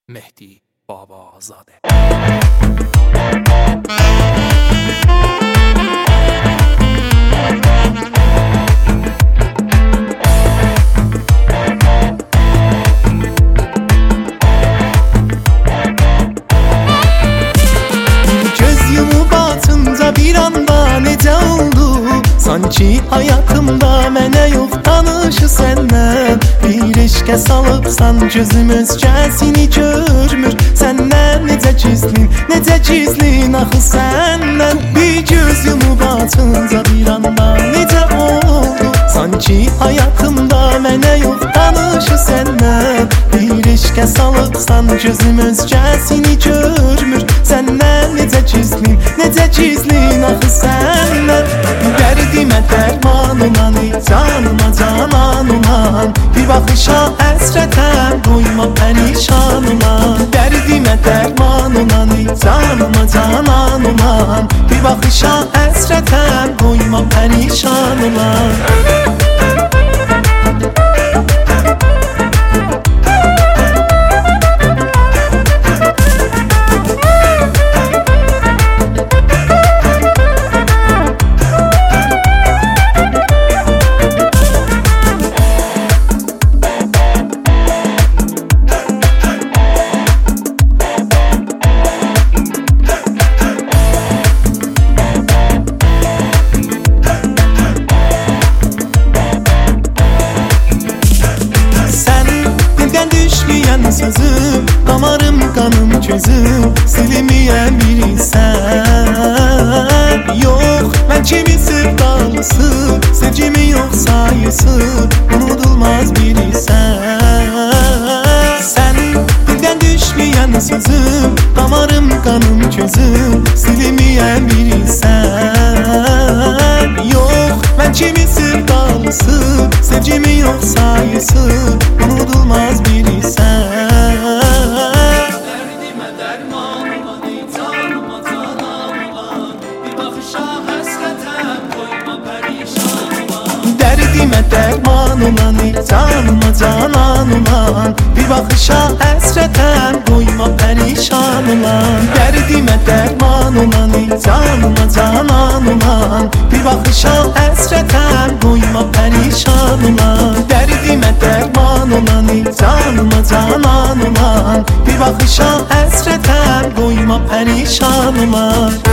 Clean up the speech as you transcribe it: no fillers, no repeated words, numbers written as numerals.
مهدی بابازاده. Göz yumup batınca bir anda necə oldu? Sanki hayatımda mənə yox tanışı səndən. Bir eşqə salıbsan gözüm özgəsini görmür. Səndən necə gizlin axı səndən. Bir göz yumup batınca bir anda necə oldu? Sanki hayatımda mənə yox tanışı səndən. Bir eşqə salıbsan gözüm özgəsini görmür. Səndən necə gizlin axı səndən. Dərdimə dərman olan canıma canan olan. Bir baxışa əsrətən qoyma pərişan olan. Dərdimə dərman olan canıma canan olan. Bir baxışa əsrətən qoyma pərişan olan. Sözüm, damarım, qanım, gözüm silimiyəm bilirsən. Yox, mən kimi sevdalısı, sevgimi yox sayısı unudulmaz bilirsən. Sən dildən düşməyən sözüm, damarım, qanım, gözüm silimiyəm bilirsən. Yox, mən kimi sevdalısı, sevgimi yox sayısı unudulmaz bilirsən. Dərdimə dərman olan canıma canan olan. Bir baxışa əsrətən qoyma pərişan olan. Dərdimə dərman olan canıma canan olan. Bir baxışa əsrətən qoyma pərişan olan. Dərdimə dərman olan canıma canan olan. Bir baxışa əsrətən qoyma pərişan olan.